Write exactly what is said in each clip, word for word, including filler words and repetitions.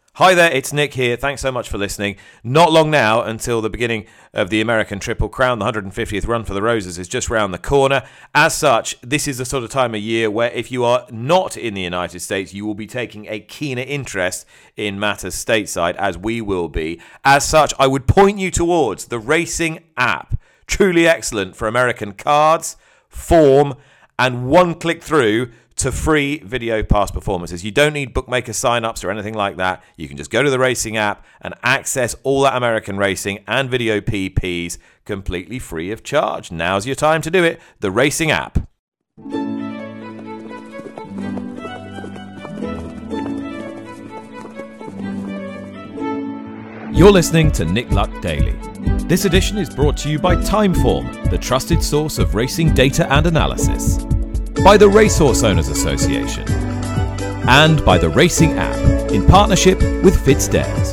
Hi there, it's Nick here. Thanks so much for listening. Not long now until the beginning of the American Triple Crown. The one hundred fiftieth Run for the Roses is just round the corner. As such, this is the sort of time of year where if you are not in the United States, you will be taking a keener interest in matters stateside, as we will be. As such, I would point you towards the racing app. Truly excellent for American cards, form, and one click through to free video pass performances. You don't need bookmaker sign-ups or anything like that. You can just go to the racing app and access all that American racing and video P Ps completely free of charge. Now's your time to do it. The racing app. You're listening to Nick Luck Daily. This edition is brought to you by Timeform, the trusted source of racing data and analysis, by the Racehorse Owners Association, and by the Racing App in partnership with FitzDares.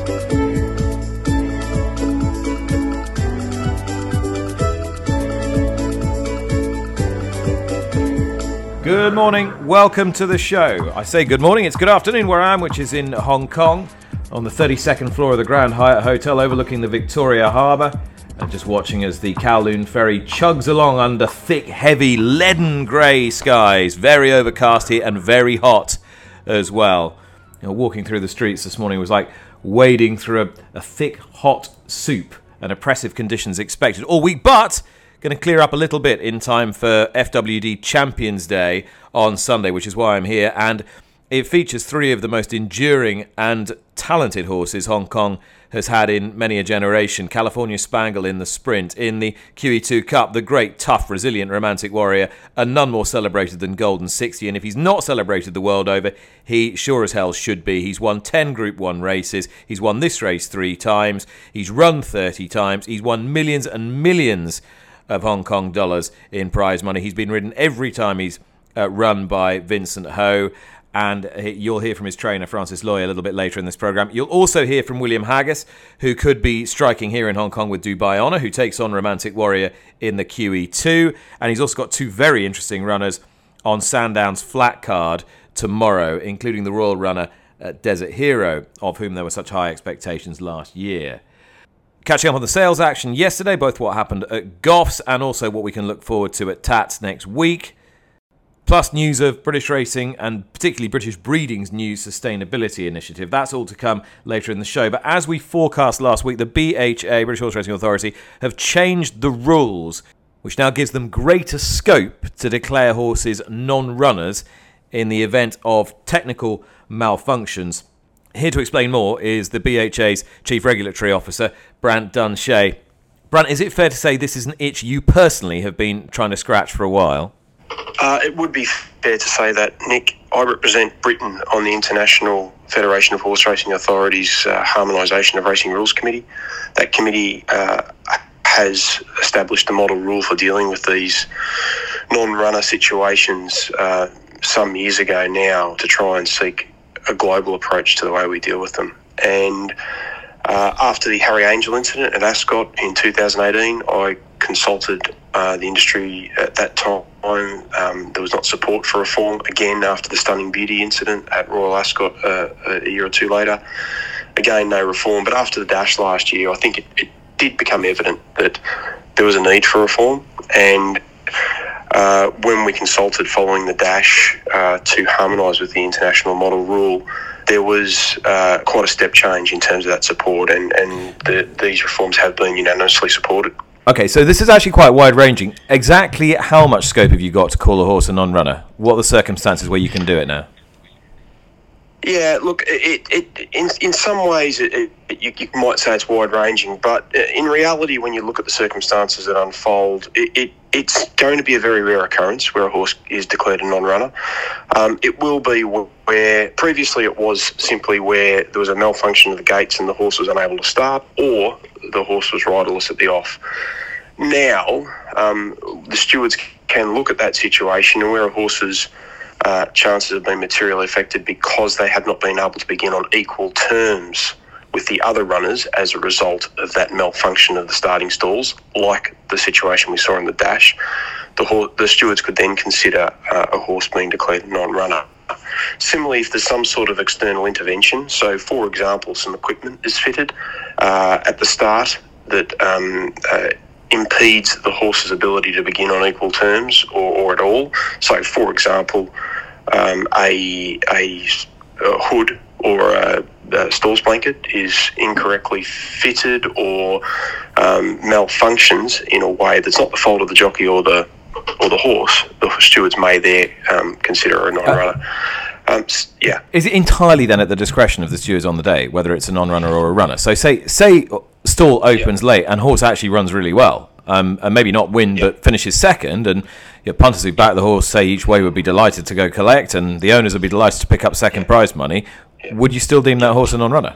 Good morning, welcome to the show. I say good morning, it's good afternoon where I am, which is in Hong Kong, on the thirty-second floor of the Grand Hyatt Hotel overlooking the Victoria Harbour, and just watching as the Kowloon ferry chugs along under thick, heavy, leaden grey skies. Very overcast here and very hot as well. You know, walking through the streets this morning was like wading through a, a thick, hot soup, and oppressive conditions expected all week, but going to clear up a little bit in time for F W D Champions Day on Sunday, which is why I'm here, and it features three of the most enduring and talented horses Hong Kong has had in many a generation. California Spangle in the sprint. In the Q E two Cup, the great, tough, resilient Romantic Warrior, and none more celebrated than Golden sixty. And if he's not celebrated the world over, he sure as hell should be. He's won ten Group one races. He's won this race three times. He's run thirty times. He's won millions and millions of Hong Kong dollars in prize money. He's been ridden every time he's uh, run by Vincent Ho. And you'll hear from his trainer, Francis Loy, a little bit later in this programme. You'll also hear from William Haggis, who could be striking here in Hong Kong with Dubai Honour, who takes on Romantic Warrior in the Q E two. And he's also got two very interesting runners on Sandown's flat card tomorrow, including the Royal runner uh, Desert Hero, of whom there were such high expectations last year. Catching up on the sales action yesterday, both what happened at Goffs and also what we can look forward to at Tats next week. Plus news of British racing and particularly British Breeding's new sustainability initiative. That's all to come later in the show. But as we forecast last week, the B H A, British Horse Racing Authority, have changed the rules, which now gives them greater scope to declare horses non-runners in the event of technical malfunctions. Here to explain more is the B H A's Chief Regulatory Officer, Brant Dunshea. Brant, is it fair to say this is an itch you personally have been trying to scratch for a while? Uh, it would be fair to say that, Nick. I represent Britain on the International Federation of Horse Racing Authorities uh, Harmonisation of Racing Rules Committee. That committee uh, has established a model rule for dealing with these non-runner situations uh, some years ago now to try and seek a global approach to the way we deal with them. And uh, after the Harry Angel incident at Ascot in two thousand eighteen, I consulted uh, the industry at that time. Um, there was not support for reform. Again, after the Stunning Beauty incident at Royal Ascot uh, a year or two later, again, no reform. But after the Dash last year, I think it, it did become evident that there was a need for reform. And uh, when we consulted following the Dash uh, to harmonise with the international model rule, there was uh, quite a step change in terms of that support, and, and the, these reforms have been unanimously supported. Okay, so this is actually quite wide-ranging. Exactly how much scope have you got to call a horse a non-runner? What are the circumstances where you can do it now? Yeah, look, it, it in in some ways it, it, you, you might say it's wide-ranging, but in reality, when you look at the circumstances that unfold, it, it it's going to be a very rare occurrence where a horse is declared a non-runner. Um, it will be where previously it was simply where there was a malfunction of the gates and the horse was unable to start, or the horse was riderless at the off. Now, um, the stewards can look at that situation, and where a horse's uh, chances have been materially affected because they have not been able to begin on equal terms with the other runners as a result of that malfunction of the starting stalls, like the situation we saw in the Dash, the, ho- the stewards could then consider uh, a horse being declared non-runner. Similarly, if there's some sort of external intervention, so for example, some equipment is fitted uh, at the start that um, uh, impedes the horse's ability to begin on equal terms or, or at all. So, for example, um, a, a, a hood or a, a stalls blanket is incorrectly fitted or um, malfunctions in a way that's not the fault of the jockey or the or the horse, the stewards may there um, consider a non-runner. Um, yeah. Is it entirely then at the discretion of the stewards on the day, whether it's a non-runner or a runner? So say say stall opens yeah. late and horse actually runs really well, um, and maybe not win, yeah. but finishes second, and your punters who back the horse say each way would be delighted to go collect, and the owners would be delighted to pick up second yeah. prize money. Yeah. Would you still deem that horse a non-runner?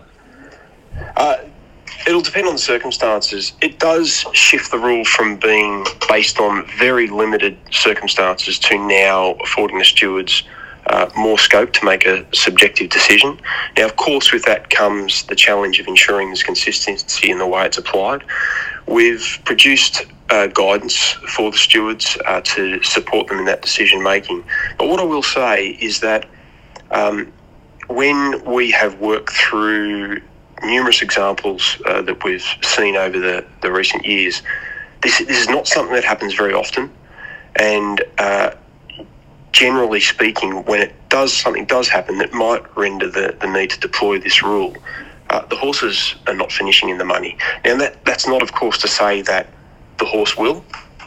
Uh, It'll depend on the circumstances. It does shift the rule from being based on very limited circumstances to now affording the stewards uh, more scope to make a subjective decision. Now, of course, with that comes the challenge of ensuring there's consistency in the way it's applied. We've produced uh, guidance for the stewards uh, to support them in that decision making. But what I will say is that um, when we have worked through numerous examples uh, that we've seen over the, the recent years, this this is not something that happens very often, and uh, generally speaking, when it does something does happen that might render the, the need to deploy this rule, uh, the horses are not finishing in the money. Now that that's not, of course, to say that the horse will.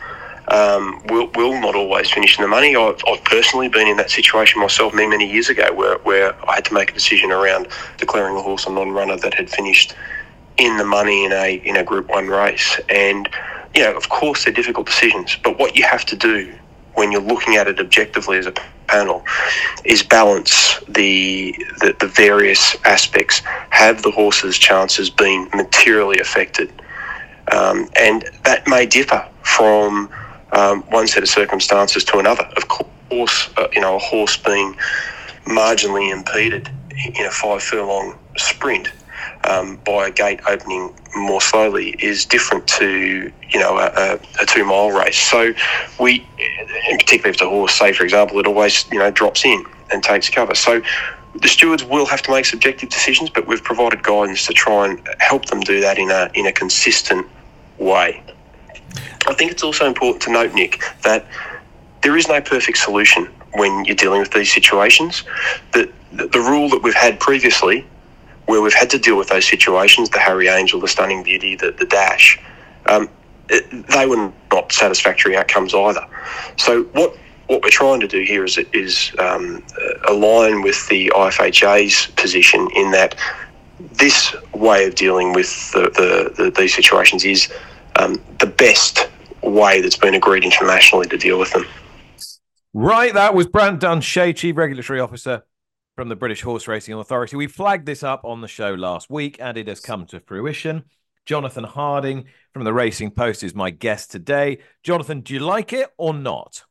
Um, will will not always finish in the money. I've, I've personally been in that situation myself many, many years ago where, where I had to make a decision around declaring a horse a non-runner that had finished in the money in a in a Group One race. And, you know, of course they're difficult decisions, but what you have to do when you're looking at it objectively as a panel is balance the the, the various aspects. Have the horse's chances been materially affected? Um, and that may differ from Um, one set of circumstances to another. Of course, uh, you know, a horse being marginally impeded in a five furlong sprint um, by a gate opening more slowly is different to, you know, a, a, a two mile race. So we, in particular if the horse, say for example, it always, you know, drops in and takes cover. So the stewards will have to make subjective decisions, but we've provided guidance to try and help them do that in a in a consistent way. I think it's also important to note, Nick, that there is no perfect solution when you're dealing with these situations. The, the, the rule that we've had previously, where we've had to deal with those situations, the Harry Angel, the Stunning Beauty, the, the Dash, um, it, they were not satisfactory outcomes either. So what what we're trying to do here is, is um, align with the I F H A's position in that this way of dealing with the, the, the, these situations is Um, the best way that's been agreed internationally to deal with them. Right, that was Brant Dunshay, Chief Regulatory Officer from the British Horse Racing Authority. We flagged this up on the show last week, and it has come to fruition. Jonathan Harding from the Racing Post is my guest today. Jonathan, do you like it or not?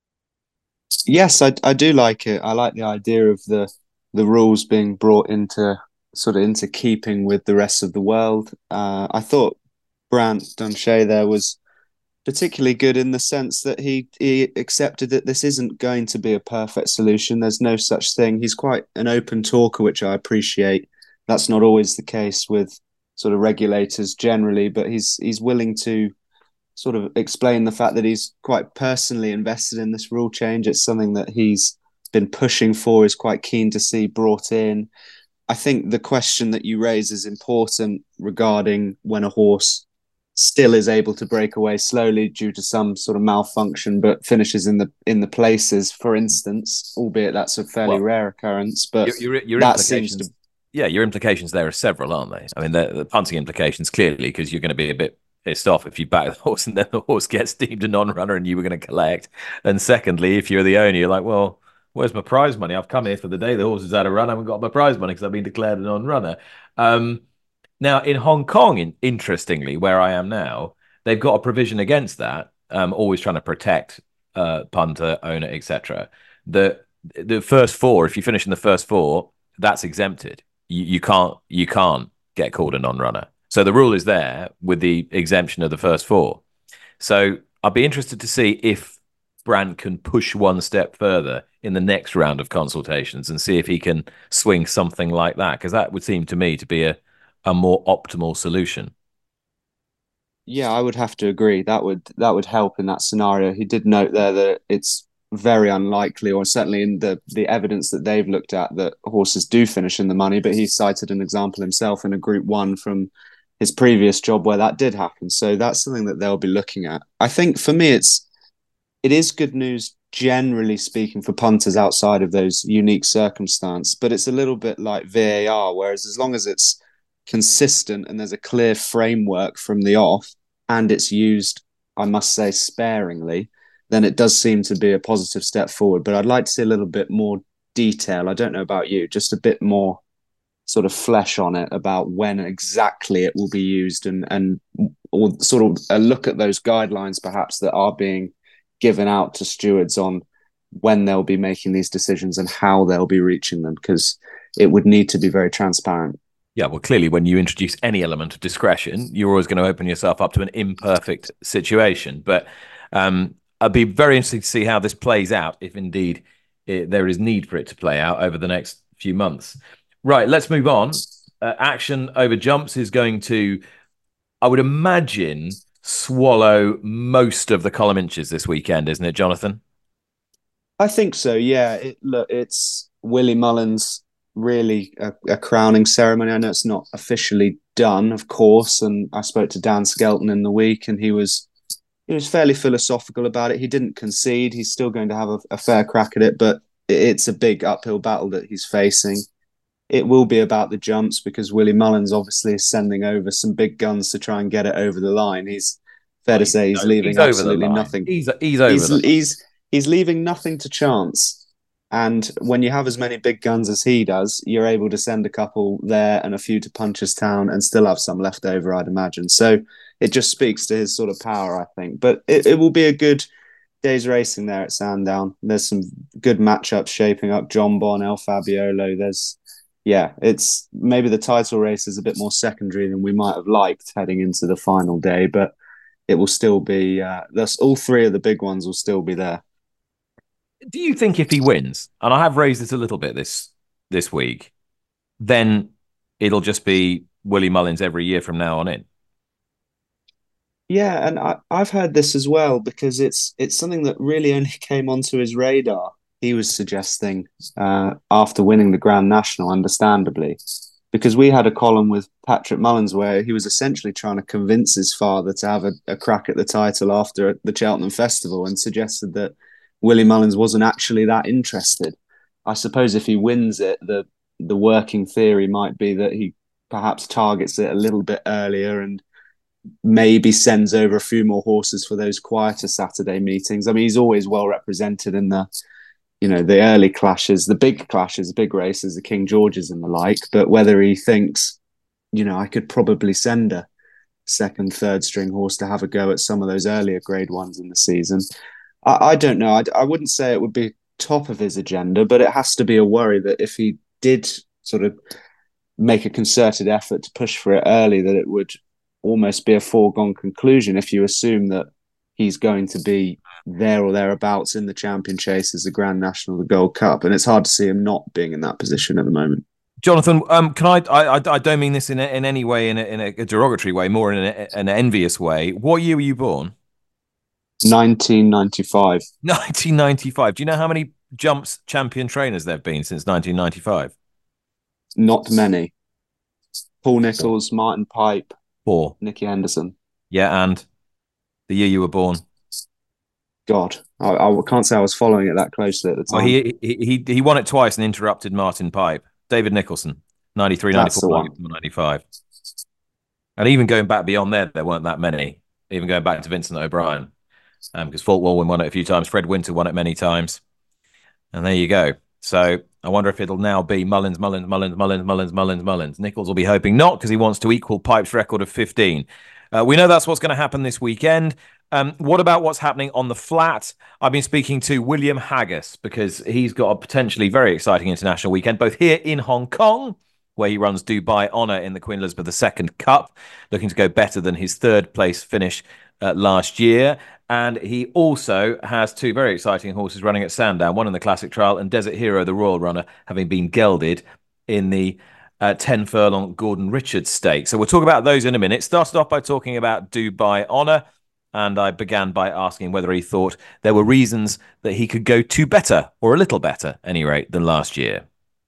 Yes, I, I do like it. I like the idea of the the rules being brought into sort of into keeping with the rest of the world. Uh, I thought Brant Dunshay there was particularly good in the sense that he he accepted that this isn't going to be a perfect solution. There's no such thing. He's quite an open talker, which I appreciate. That's not always the case with sort of regulators generally, but he's he's willing to sort of explain the fact that he's quite personally invested in this rule change. It's something that he's been pushing for, is quite keen to see brought in. I think the question that you raise is important regarding when a horse still is able to break away slowly due to some sort of malfunction, but finishes in the in the places, for instance, albeit that's a fairly well, rare occurrence. But your, your, your that seems to... Yeah, your implications there are several, aren't they? I mean, the, the punting implications, clearly, because you're going to be a bit pissed off if you back the horse and then the horse gets deemed a non-runner and you were going to collect. And secondly, if you're the owner, you're like, well, where's my prize money? I've come here for the day. The horse has had a run. I haven't got my prize money because I've been declared a non-runner. Um, now, in Hong Kong, in, interestingly, where I am now, they've got a provision against that, um, always trying to protect uh, punter, owner, et cetera. The the first four, if you finish in the first four, that's exempted. You, you can't you can't get called a non-runner. So the rule is there with the exemption of the first four. So I'd be interested to see if Brandt can push one step further in the next round of consultations and see if he can swing something like that, because that would seem to me to be a, a more optimal solution. Yeah, I would have to agree. That would that would help in that scenario. He did note there that it's very unlikely, or certainly in the the evidence that they've looked at, that horses do finish in the money. But he cited an example himself in a Group One from his previous job where that did happen. So that's something that they'll be looking at. I think for me, it's it is good news generally speaking for punters outside of those unique circumstance. But it's a little bit like V A R, whereas as long as it's consistent and there's a clear framework from the off and it's used, I must say, sparingly, then it does seem to be a positive step forward. But I'd like to see a little bit more detail. I don't know about you, just a bit more sort of flesh on it about when exactly it will be used, and and or sort of a look at those guidelines perhaps that are being given out to stewards on when they'll be making these decisions and how they'll be reaching them, because it would need to be very transparent. Yeah, well, clearly, when you introduce any element of discretion, you're always going to open yourself up to an imperfect situation. But um, I'd be very interested to see how this plays out, if indeed it, there is need for it to play out over the next few months. Right, let's move on. Uh, action over jumps is going to, I would imagine, swallow most of the column inches this weekend, isn't it, Jonathan? I think so, yeah. It, look, it's Willie Mullins' really a, a crowning ceremony. I know it's not officially done, of course, and I spoke to Dan Skelton in the week, and he was he was fairly philosophical about it. He didn't concede. He's still going to have a, a fair crack at it, but it's a big uphill battle that he's facing. It will be about the jumps because Willie Mullins obviously is sending over some big guns to try and get it over the line. He's fair to say he's, he's leaving he's absolutely nothing. He's he's over. He's, the he's he's leaving nothing to chance. And when you have as many big guns as he does, you're able to send a couple there and a few to Punchestown and still have some left over, I'd imagine. So it just speaks to his sort of power, I think. But it, it will be a good day's racing there at Sandown. There's some good matchups shaping up. Jonbon, El Fabiolo. There's, yeah, it's maybe the title race is a bit more secondary than we might have liked heading into the final day, but it will still be, uh, that's all three of the big ones will still be there. Do you think if he wins, and I have raised this a little bit this this week, then it'll just be Willie Mullins every year from now on in? Yeah, and I, I've heard this as well, because it's it's something that really only came onto his radar. He was suggesting uh, after winning the Grand National, understandably, because we had a column with Patrick Mullins where he was essentially trying to convince his father to have a, a crack at the title after the Cheltenham Festival, and suggested that Willie Mullins wasn't actually that interested. I suppose if he wins it, the the working theory might be that he perhaps targets it a little bit earlier and maybe sends over a few more horses for those quieter Saturday meetings. I mean, he's always well represented in the, you know, the early clashes, the big clashes, big races, the King Georges and the like. But whether he thinks, you know, I could probably send a second, third string horse to have a go at some of those earlier grade ones in the season, I, I don't know. I, I wouldn't say it would be top of his agenda, but it has to be a worry that if he did sort of make a concerted effort to push for it early, that it would almost be a foregone conclusion if you assume that he's going to be there or thereabouts in the champion chases, the Grand National, the Gold Cup. And it's hard to see him not being in that position at the moment. Jonathan, um, can I, I? I don't mean this in a, in any way, in a, in a derogatory way, more in a, an envious way. What year were you born? nineteen ninety-five. nineteen ninety-five. Do you know how many jumps champion trainers there have been since nineteen ninety-five? Not many. Paul Nicholls, Martin Pipe, Four. Nicky Henderson. Yeah, and the year you were born. God, I, I can't say I was following it that closely at the time. Well, he he he won it twice and interrupted Martin Pipe. David Nicholson, ninety-three, ninety-four, ninety-five. And even going back beyond there, there weren't that many. Even going back to Vincent O'Brien. Um, because Falk Walwyn won it a few times. Fred Winter won it many times. And there you go. So I wonder if it'll now be Mullins, Mullins, Mullins, Mullins, Mullins, Mullins, Mullins. Nicholls will be hoping not, because he wants to equal Pipe's record of fifteen. Uh, we know that's what's going to happen this weekend. Um, what about what's happening on the flat? I've been speaking to William Haggas, because he's got a potentially very exciting international weekend, both here in Hong Kong, where he runs Dubai Honour in the Queen Elizabeth the Second Cup, looking to go better than his third place finish uh, last year. And he also has two very exciting horses running at Sandown, one in the Classic Trial and Desert Hero, the Royal Runner, having been gelded in the uh, ten furlong Gordon Richards Stakes. So we'll talk about those in a minute. Started off by talking about Dubai Honour, and I began by asking whether he thought there were reasons that he could go to better, or a little better, at any rate, than last year.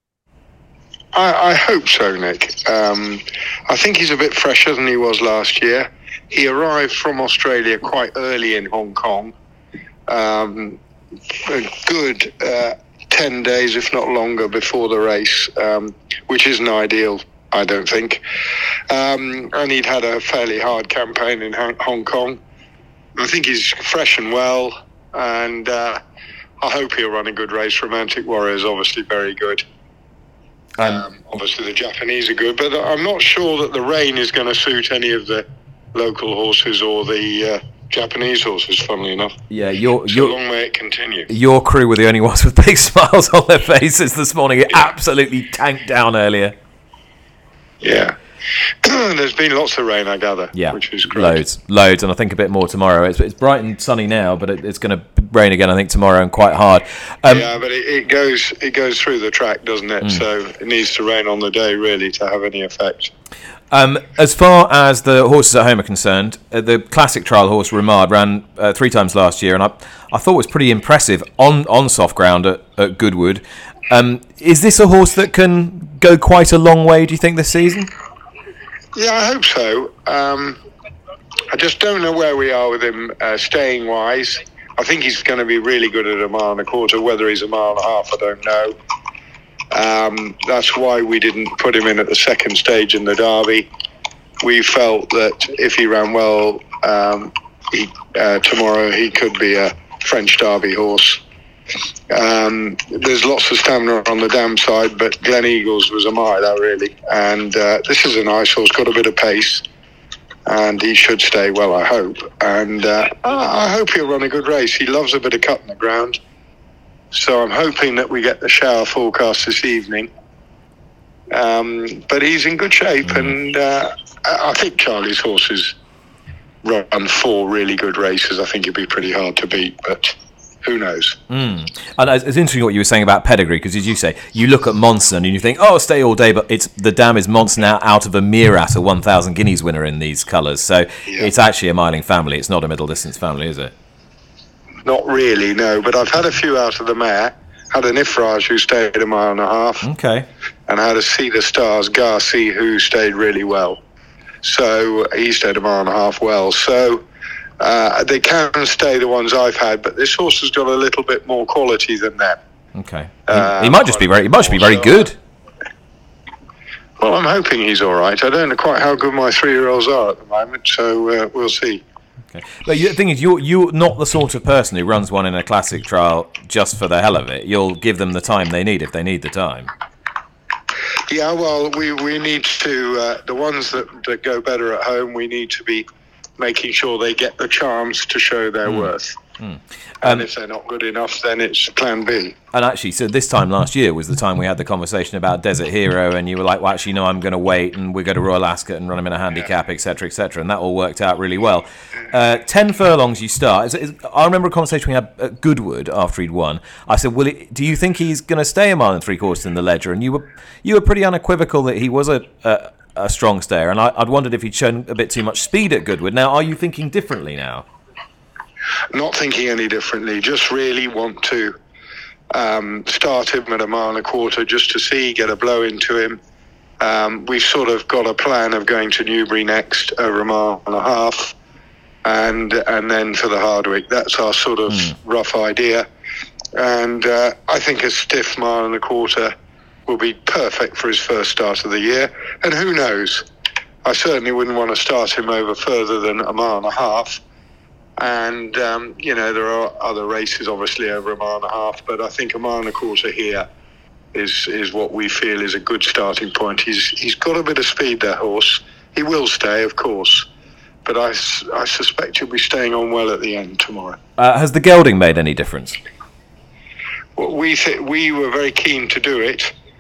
I, I hope so, Nick. Um, I think he's a bit fresher than he was last year. He arrived from Australia quite early in Hong Kong. Um, a good uh, ten days, if not longer, before the race, um, which isn't ideal, I don't think. Um, and he'd had a fairly hard campaign in Hong Kong. I think he's fresh and well, and uh, I hope he'll run a good race. Romantic Warrior is obviously very good. Um, um, obviously, the Japanese are good, but I'm not sure that the rain is going to suit any of the local horses or the uh, Japanese horses, funnily enough. Yeah, your, so your, long may it continue. Your crew were the only ones with big smiles on their faces this morning. It yeah. absolutely tanked down earlier. Yeah. There's been lots of rain, I gather, yeah, which is great. Loads, loads, and I think a bit more tomorrow. It's, it's bright and sunny now, but it, it's going to rain again, I think, tomorrow, and quite hard. Um, yeah, but it, it goes it goes through the track, doesn't it? Mm. So it needs to rain on the day, really, to have any effect. Um, as far as the horses at home are concerned, uh, the Classic Trial horse Ramad ran uh, three times last year, and I, I thought was pretty impressive on, on soft ground at, at Goodwood. Um, is this a horse that can go quite a long way, do you think, this season? Yeah, I hope so. Um, I just don't know where we are with him uh, staying wise. I think he's going to be really good at a mile and a quarter. Whether he's a mile and a half, I don't know. Um, that's why we didn't put him in at the second stage in the Derby. We felt that if he ran well um, he, uh, tomorrow, he could be a French Derby horse. Um, there's lots of stamina on the dam side, but Glen Eagles was a miler, really. And uh, this is a nice horse, got a bit of pace, and he should stay well, I hope. And uh, I hope he'll run a good race. He loves a bit of cut in the ground. So I'm hoping that we get the shower forecast this evening. Um, but he's in good shape, and uh, I think Charlie's horses run four really good races. I think it'd be pretty hard to beat, but who knows? Mm. And it's interesting what you were saying about pedigree, because as you say, you look at Monson and you think, oh, stay all day, but it's the dam is Monson out, out of a Mirat, a one thousand guineas winner in these colours. So yeah. It's actually a miling family. It's not a middle distance family, is it? Not really, no. But I've had a few out of the mare. Had an Ifraj who stayed a mile and a half. Okay. And had a See the Stars Garci who stayed really well. So he stayed a mile and a half well. So uh, they can stay, the ones I've had, but this horse has got a little bit more quality than them. Okay. Uh, he might just be very. He might just be very good. Well, I'm hoping he's all right. I don't know quite how good my three-year-olds are at the moment, so uh, we'll see. Okay. But the thing is, you're you're not the sort of person who runs one in a Classic Trial just for the hell of it. You'll give them the time they need if they need the time. Yeah, well, we, we need to, uh, the ones that, that go better at home, we need to be making sure they get the chance to show their mm. worth. Mm. And um, if they're not good enough, then it's plan B. And actually, so this time last year was the time we had the conversation about Desert Hero, and you were like, well, actually, no, I'm going to wait, and we're going to Royal Ascot and run him in a handicap, et cetera, et cetera. And that all worked out really well. Uh, ten furlongs you start. Is, is, I remember a conversation we had at Goodwood after he'd won. I said, well, it, do you think he's going to stay a mile and three quarters in the Ledger? And you were you were pretty unequivocal that he was a, a, a strong stayer. And I, I'd wondered if he'd shown a bit too much speed at Goodwood. Now, are you thinking differently now? Not thinking any differently, just really want to um, start him at a mile and a quarter just to see, get a blow into him. Um, we've sort of got a plan of going to Newbury next, over a mile and a half, and and then for the Hardwick. That's our sort of mm. rough idea. And uh, I think a stiff mile and a quarter will be perfect for his first start of the year. And who knows? I certainly wouldn't want to start him over further than a mile and a half. And, um, you know, there are other races, obviously, over a mile and a half, but I think a mile and a quarter here is is what we feel is a good starting point. He's He's got a bit of speed, that horse. He will stay, of course, but I, I suspect he'll be staying on well at the end tomorrow. Uh, has the gelding made any difference? Well, we, th- we were very keen to do it.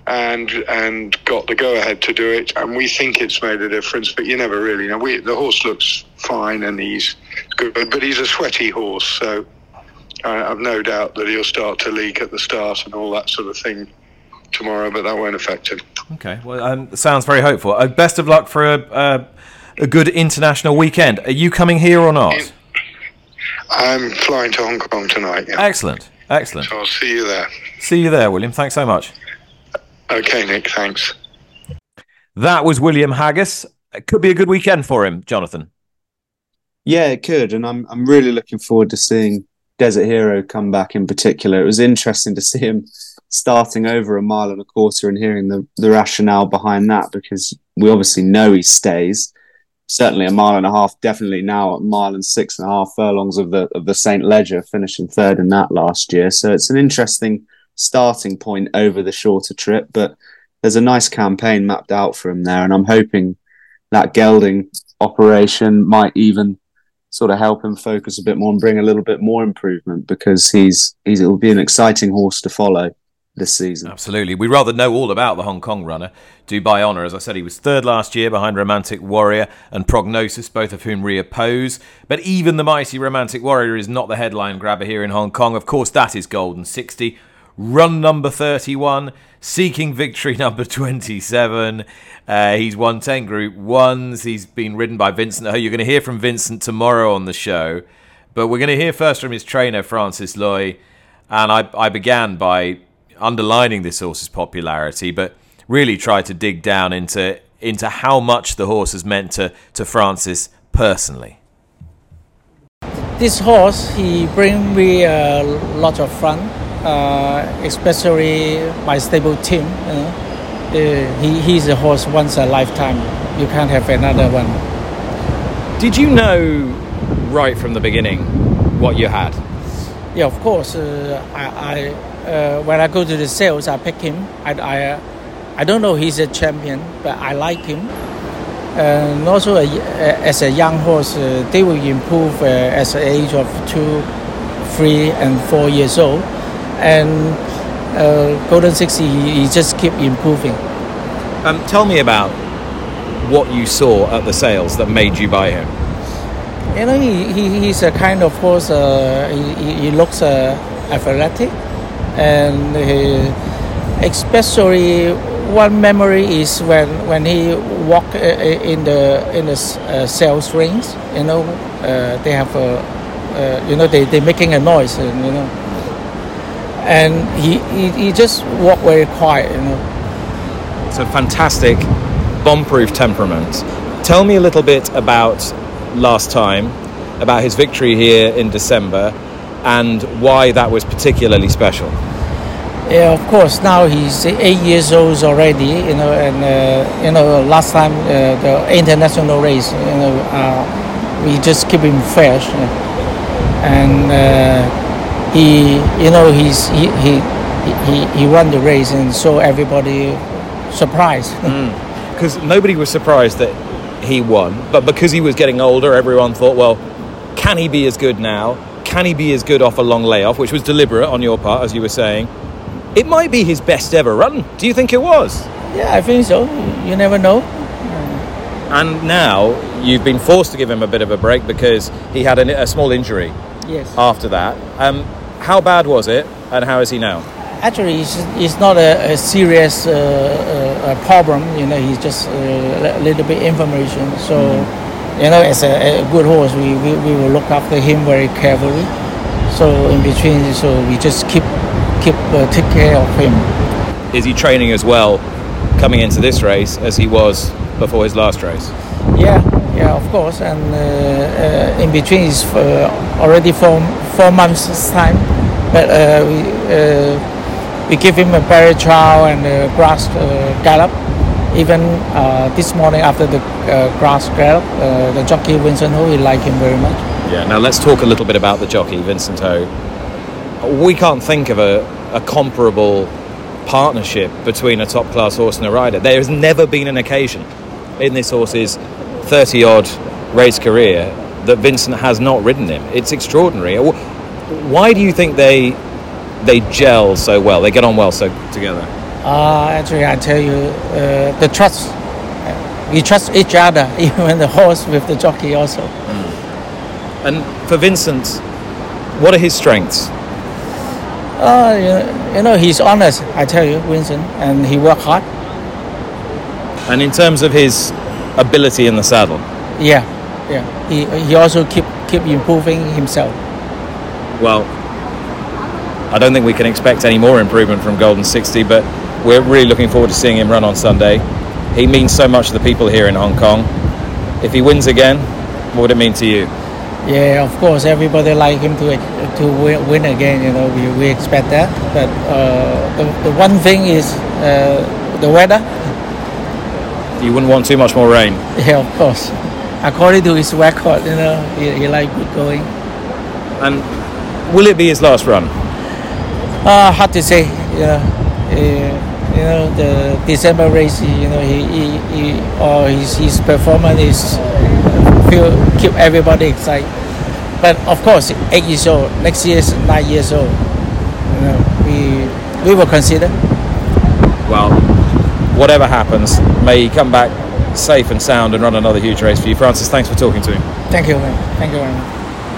and and got the go-ahead to do it, and we think it's made a difference, but you never really know. We, the horse looks fine and he's good, but he's a sweaty horse, so I, I've no doubt that he'll start to leak at the start and all that sort of thing tomorrow, but that won't affect him. Okay, well, um, sounds very hopeful. Uh, best of luck for a, a, a good international weekend. Are you coming here or not? In, I'm flying to Hong Kong tonight, yeah. Excellent, excellent. So I'll see you there. See you there, William. Thanks so much. Okay, Nick, thanks. That was William Haggas. It could be a good weekend for him, Jonathan. Yeah, it could, and I'm I'm really looking forward to seeing Desert Hero come back in particular. It was interesting to see him starting over a mile and a quarter and hearing the, the rationale behind that, because we obviously know he stays. Certainly a mile and a half, definitely now a mile and six and a half furlongs of the of the Saint Leger, finishing third in that last year. So it's an interesting starting point over the shorter trip, but there's a nice campaign mapped out for him there, and I'm hoping that gelding operation might even sort of help him focus a bit more and bring a little bit more improvement, because he's he's it'll be an exciting horse to follow this season. Absolutely. We'd rather know all about the Hong Kong runner. Do by honour, as I said, he was third last year behind Romantic Warrior and Prognosis, both of whom reoppose. But even the mighty Romantic Warrior is not the headline grabber here in Hong Kong. Of course, that is Golden sixty. Run number thirty-one, seeking victory number twenty-seven. Uh, he's won ten Group Ones. He's been ridden by Vincent Ho. You're going to hear from Vincent tomorrow on the show. But we're going to hear first from his trainer, Francis Loy. And I, I began by underlining this horse's popularity, but really tried to dig down into into how much the horse has meant to, to Francis personally. This horse, he brings me a lot of fun. Uh, especially my stable team. You know, uh, he he's a horse once a lifetime. You can't have another one. Did you know right from the beginning what you had? Yeah, of course. Uh, I, I uh, when I go to the sales, I pick him. I I, I don't know he's a champion, but I like him. And also, uh, as a young horse, uh, they will improve uh, at the age of two, three, and four years old. And uh, Golden sixty, he, he just keep improving. Um, tell me about what you saw at the sales that made you buy him. You know, he, he he's a kind of horse. Uh, he he looks uh, athletic, and he, especially one memory is when when he walk uh, in the in the uh, sales rings. You know, uh, they have a uh, you know they they making a noise. And, you know. And he, he, he just walked very quiet, you know. It's a fantastic, bomb-proof temperament. Tell me a little bit about last time, about his victory here in December, and why that was particularly special. Yeah, of course. Now he's eight years old already, you know, and uh, you know, last time uh, the international race, you know, uh, we just keep him fresh, you know, and. Uh, He, you know, he's he he he, he won the race, and so everybody surprised. Because mm. nobody was surprised that he won, but because he was getting older, everyone thought, well, can he be as good now? Can he be as good off a long layoff, which was deliberate on your part, as you were saying? It might be his best ever run. Do you think it was? Yeah, I think so. You never know. And now you've been forced to give him a bit of a break because he had a, a small injury. Yes. After that. Um, how bad was it, and how is he now? Actually, it's, it's not a, a serious uh, uh, problem. You know, he's just uh, a little bit inflammation. So, mm-hmm. you know, as a, a good horse, we, we, we will look after him very carefully. So in between, so we just keep keep uh, take care of him. Is he training as well coming into this race as he was before his last race? Yeah. Yeah, of course, and uh, uh, in between is uh, already four four months time, but uh, we uh, we give him a berry trial and a grass uh, gallop. Even uh, this morning after the uh, grass gallop, uh, the jockey Vincent Ho, he liked him very much. Yeah. Now let's talk a little bit about the jockey Vincent Ho. We can't think of a, a comparable partnership between a top class horse and a rider. There has never been an occasion in this horse's thirty-odd race career that Vincent has not ridden him. It's extraordinary. Why do you think they they gel so well? They get on well so together? Uh, actually, I tell you, uh, the trust. We trust each other, even the horse with the jockey also. Mm. And for Vincent, what are his strengths? Uh, you, you know, he's honest, I tell you, Vincent, and he work hard. And in terms of his ability in the saddle? Yeah, yeah. He he also keep keep improving himself. Well, I don't think we can expect any more improvement from Golden sixty, but we're really looking forward to seeing him run on Sunday. He means so much to the people here in Hong Kong. If he wins again, what would it mean to you? Yeah, of course, everybody like him to to win, win again. You know, we, we expect that. But uh, the the one thing is uh, the weather. You wouldn't want too much more rain. Yeah, of course. According to his record, you know, he, he like good going. And will it be his last run? Uh, hard to say. Yeah, uh, you know, the December race. You know, he he, he or his his performance is feel keep everybody excited. But of course, eight years old. Next year is nine years old. You know, we we will consider. Well, whatever happens, may he come back safe and sound and run another huge race for you. Francis, thanks for talking to him. Thank you. Thank you very much.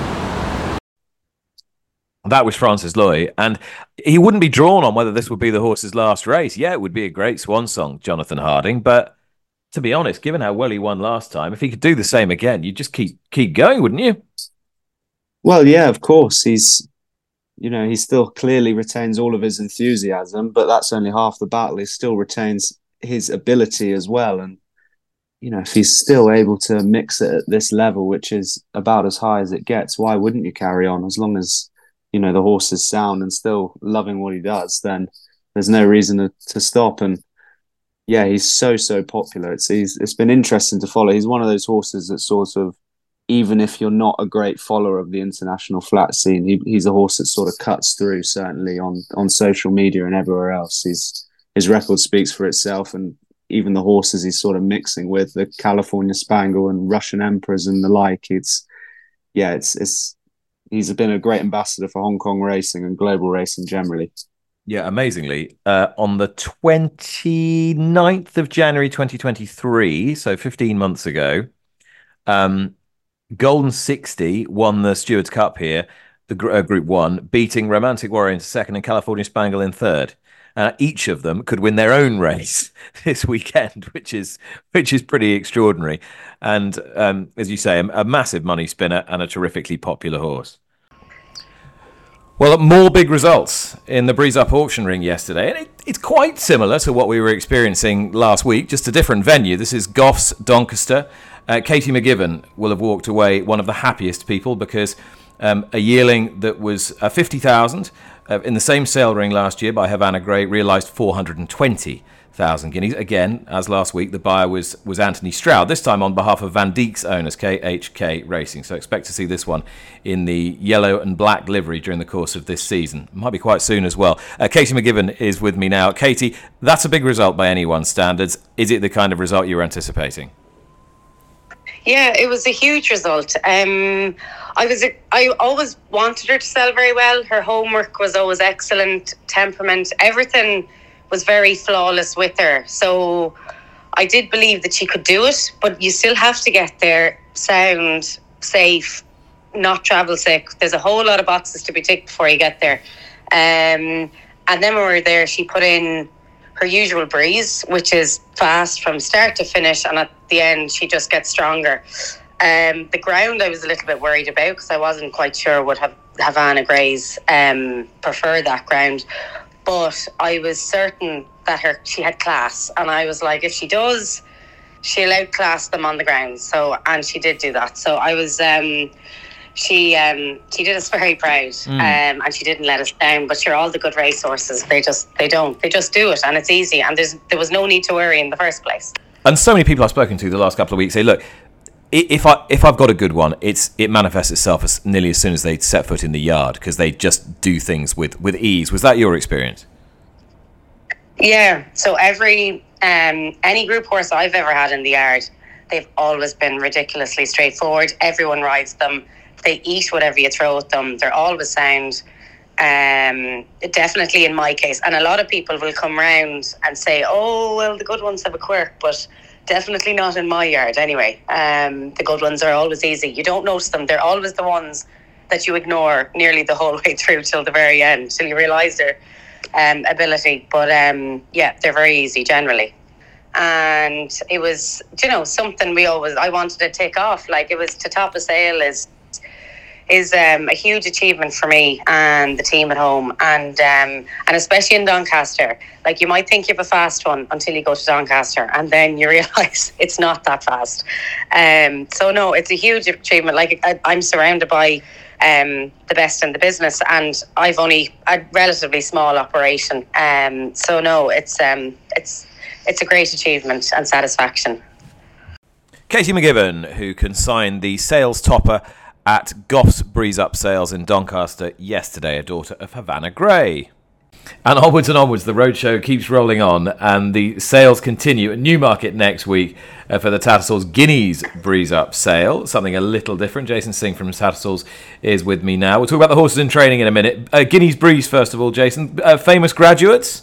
That was Francis Lui, and he wouldn't be drawn on whether this would be the horse's last race. Yeah, it would be a great swan song, Jonathan Harding, but to be honest, given how well he won last time, if he could do the same again, you'd just keep keep going, wouldn't you? Well, yeah, of course. He's, you know, he still clearly retains all of his enthusiasm, but that's only half the battle. He still retains his ability as well. And, you know, if he's still able to mix it at this level, which is about as high as it gets, why wouldn't you carry on? As long as, you know, the horse is sound and still loving what he does, then there's no reason to, to stop. And yeah, he's so, so popular. It's he's, it's been interesting to follow. He's one of those horses that sort of, even if you're not a great follower of the international flat scene, he, he's a horse that sort of cuts through, certainly on, on social media and everywhere else. He's, his record speaks for itself, and even the horses he's sort of mixing with, the California Spangle and Russian Emperors and the like, it's, yeah, it's, it's, he's been a great ambassador for Hong Kong racing and global racing generally. Yeah, amazingly. Uh, on the twenty-ninth of January twenty twenty-three, so fifteen months ago, um, Golden sixty won the Stewards Cup here, the gr- uh, Group One, beating Romantic Warrior into second and California Spangle in third. Uh, each of them could win their own race this weekend, which is which is pretty extraordinary. And um, as you say, a, a massive money spinner and a terrifically popular horse. Well, more big results in the Breeze Up auction ring yesterday. And it, it's quite similar to what we were experiencing last week, just a different venue. This is Goffs Doncaster. Uh, Katie McGiven will have walked away one of the happiest people, because um, a yearling that was uh, fifty thousand uh, in the same sale ring last year by Havana Grey realised four hundred twenty thousand guineas. Again, as last week, the buyer was was Anthony Stroud, this time on behalf of Van Dijk's owners, K H K Racing. So expect to see this one in the yellow and black livery during the course of this season. Might be quite soon as well. Uh, Katie McGiven is with me now. Katie, that's a big result by anyone's standards. Is it the kind of result you were anticipating? Yeah, it was a huge result. Um, I was, I always wanted her to sell very well. Her homework was always excellent, temperament, everything was very flawless with her. So I did believe that she could do it, but you still have to get there sound, safe, not travel sick. There's a whole lot of boxes to be ticked before you get there. Um, and then when we were there, she put in her usual breeze, which is fast from start to finish, and at the end she just gets stronger. Um, the ground I was a little bit worried about, because I wasn't quite sure would have Havana Greys um, prefer that ground, but I was certain that her she had class, and I was like, if she does, she'll outclass them on the ground. So, and she did do that. So I was um, she um, she did us very proud, mm. um, and she didn't let us down. But sure, all the good racehorses, they just they don't they just do it, and it's easy, and there's there was no need to worry in the first place. And so many people I've spoken to the last couple of weeks say, look, if I if I've got a good one, it's it manifests itself as nearly as soon as they set foot in the yard, because they just do things with, with ease. Was that your experience? Yeah. So every um, any group horse I've ever had in the yard, they've always been ridiculously straightforward. Everyone rides them. They eat whatever you throw at them. They're always sound. Um, definitely in my case. And a lot of people will come round and say, oh, well, the good ones have a quirk, but definitely not in my yard anyway. Um, the good ones are always easy. You don't notice them. They're always the ones that you ignore nearly the whole way through till the very end, till you realise their um, ability. But um, yeah, they're very easy generally. And it was, you know, something we always, I wanted to take off. Like, it was to top a sale is is um, a huge achievement for me and the team at home, and um, and especially in Doncaster. Like, you might think you have a fast one until you go to Doncaster, and then you realise it's not that fast. Um, so no, it's a huge achievement. Like, I, I'm surrounded by um, the best in the business, and I've only a relatively small operation. Um, so no, it's um, it's it's a great achievement and satisfaction. Katie McGibbon, who consigned the sales topper at Goff's Breeze Up Sales in Doncaster yesterday, a daughter of Havana Grey. And onwards and onwards, the roadshow keeps rolling on, and the sales continue at Newmarket next week uh, for the Tattersalls Guineas Breeze Up Sale, something a little different. Jason Singh from Tattersalls is with me now. We'll talk about the horses in training in a minute. Uh, Guineas Breeze, first of all, Jason. Uh, famous graduates?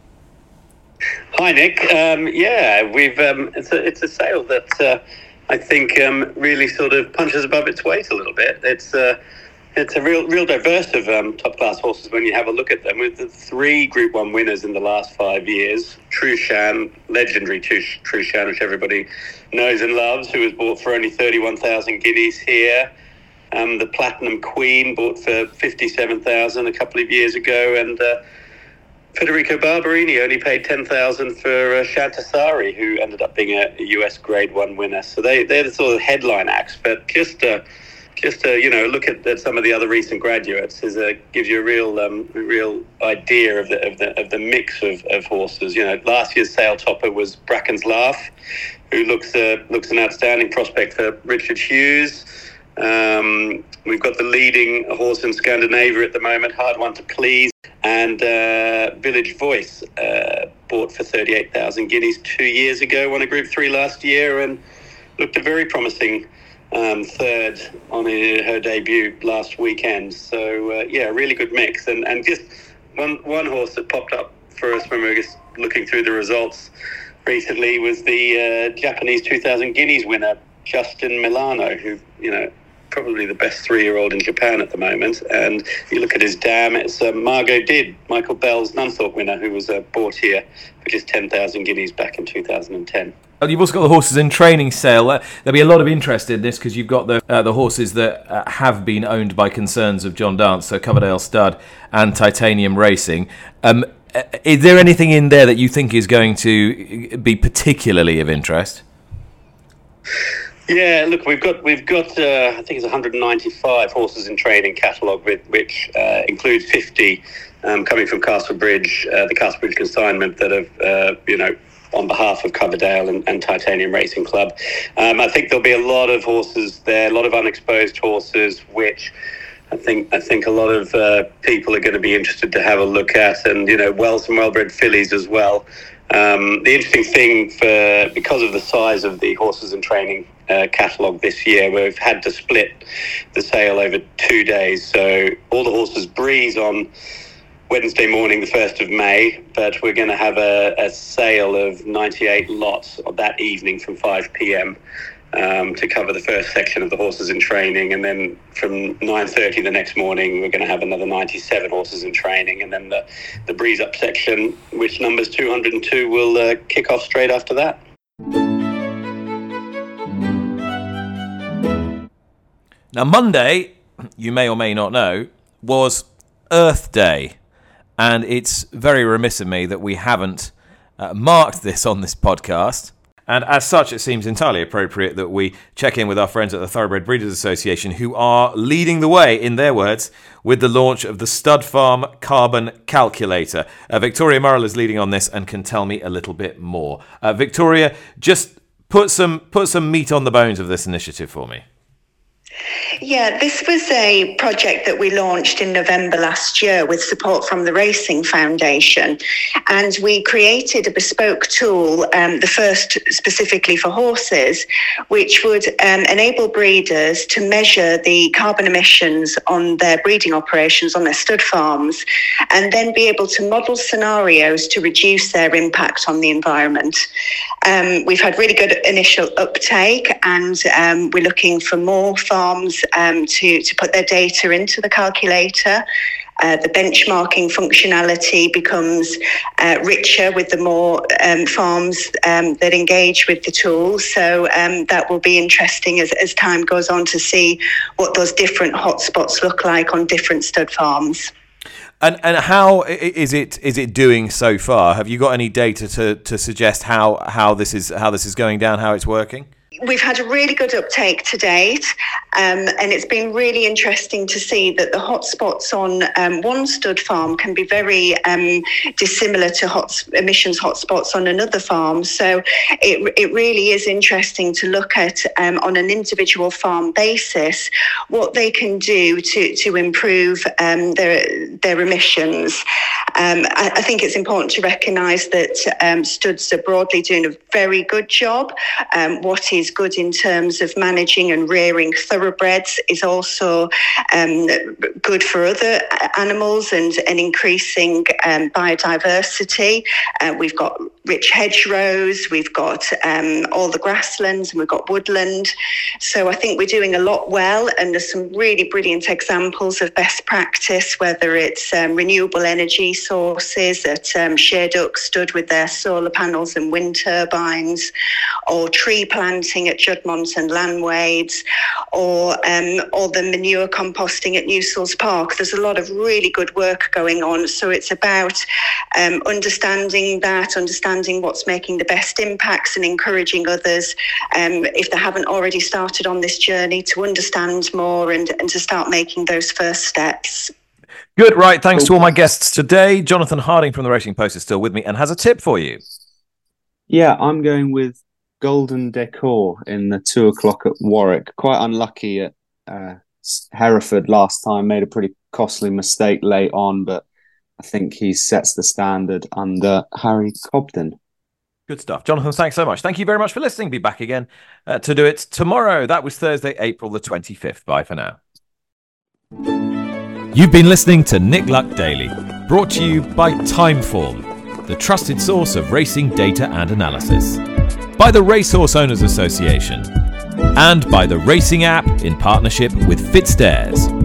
Hi, Nick. Um, yeah, we've um, it's a it's a sale that uh, I think um, really sort of punches above its weight a little bit. It's uh, it's a real real diverse of um, top class horses when you have a look at them. With the three Group One winners in the last five years, Trushan, legendary Trushan, which everybody knows and loves, who was bought for only thirty-one thousand guineas here. Um, the Platinum Queen, bought for fifty-seven thousand a couple of years ago, and uh, Federico Barberini only paid ten thousand for uh, Shantasari, who ended up being a, a U S Grade One winner. So they they're the sort of headline acts. But just uh, just uh, you know, look at, at some of the other recent graduates is uh, gives you a real um, real idea of the of the of the mix of, of horses. You know, last year's sale topper was Bracken's Laugh, who looks uh, looks an outstanding prospect for Richard Hughes. Um, we've got the leading horse in Scandinavia at the moment, Hard One to Please, and uh, Village Voice, uh, bought for thirty-eight thousand guineas two years ago, won a Group three last year, and looked a very promising um, third on her, her debut last weekend. So, uh, yeah, really good mix. And, and just one, one horse that popped up for us when we were just looking through the results recently was the uh, Japanese two thousand guineas winner, Justin Milano, who, you know, probably the best three-year-old in Japan at the moment. And you look at his dam, it's uh, Margot Did, Michael Bell's Nunthorpe winner, who was uh, bought here for just ten thousand guineas back in two thousand ten. You've also got the horses in training sale. Uh, there'll be a lot of interest in this because you've got the uh, the horses that uh, have been owned by concerns of John Dance, so Coverdale Stud and Titanium Racing. Um, is there anything in there that you think is going to be particularly of interest? Yeah, look, we've got we've got uh, I think it's one hundred ninety-five horses in training catalogue, which uh, includes fifty um, coming from Castlebridge, uh, the Castlebridge consignment that have uh, you know on behalf of Coverdale and, and Titanium Racing Club. Um, I think there'll be a lot of horses there, a lot of unexposed horses, which I think I think a lot of uh, people are going to be interested to have a look at, and you know, well, some well-bred fillies as well. Um, the interesting thing, for because of the size of the horses in training uh, catalogue this year, we've had to split the sale over two days. So all the horses breeze on Wednesday morning, the first of May, but we're going to have a, a sale of ninety-eight lots of that evening from five p.m. Um, to cover the first section of the horses in training, and then from nine thirty the next morning we're going to have another ninety-seven horses in training, and then the, the breeze up section, which numbers two hundred two, will uh, kick off straight after that. Now, Monday, you may or may not know, was Earth Day, and it's very remiss of me that we haven't uh, marked this on this podcast. And as such, it seems entirely appropriate that we check in with our friends at the Thoroughbred Breeders Association, who are leading the way, in their words, with the launch of the Stud Farm Carbon Calculator. Uh, Victoria Murrell is leading on this and can tell me a little bit more. Uh, Victoria, just put some put some meat on the bones of this initiative for me. Yeah, this was a project that we launched in November last year with support from the Racing Foundation. And we created a bespoke tool, um, the first specifically for horses, which would um, enable breeders to measure the carbon emissions on their breeding operations, on their stud farms, and then be able to model scenarios to reduce their impact on the environment. Um, we've had really good initial uptake, and um, we're looking for more farms um, to, to put their data into the calculator. Uh, the benchmarking functionality becomes uh, richer with the more um, farms um, that engage with the tool. So um, that will be interesting as, as time goes on to see what those different hotspots look like on different stud farms. And and how is it is it doing so far? Have you got any data to, to suggest how, how this is how this is going down, how it's working? We've had a really good uptake to date, um, and it's been really interesting to see that the hotspots on um, one stud farm can be very um, dissimilar to hot emissions hotspots on another farm. So it it really is interesting to look at um, on an individual farm basis what they can do to to improve um, their their emissions. Um, I, I think it's important to recognise that um, studs are broadly doing a very good job. Um, what is good in terms of managing and rearing thoroughbreds is also um, good for other animals and, and increasing um, biodiversity. Uh, we've got rich hedgerows, we've got um, all the grasslands, and we've got woodland. So I think we're doing a lot well, and there's some really brilliant examples of best practice, whether it's um, renewable energy sources at um, Sheerduck stood with their solar panels and wind turbines, or tree planting at Juddmonte and Landwades, or um, or the manure composting at Newsells Park. There's a lot of really good work going on. So it's about um, understanding that, understanding what's making the best impacts, and encouraging others, um, if they haven't already started on this journey, to understand more and, and to start making those first steps. Good, right. Thanks to all my guests today. Jonathan Harding from the Racing Post is still with me and has a tip for you. Yeah, I'm going with Golden Decor in the two o'clock at Warwick. Quite unlucky at uh, Hereford last time. Made a pretty costly mistake late on, but I think he sets the standard under Harry Cobden. Good stuff. Jonathan, thanks so much. Thank you very much for listening. Be back again uh, to do it tomorrow. That was Thursday, April the twenty-fifth. Bye for now. You've been listening to Nick Luck Daily, brought to you by Timeform, the trusted source of racing data and analysis, by the Racehorse Owners Association, and by the Racing app in partnership with FitzDares.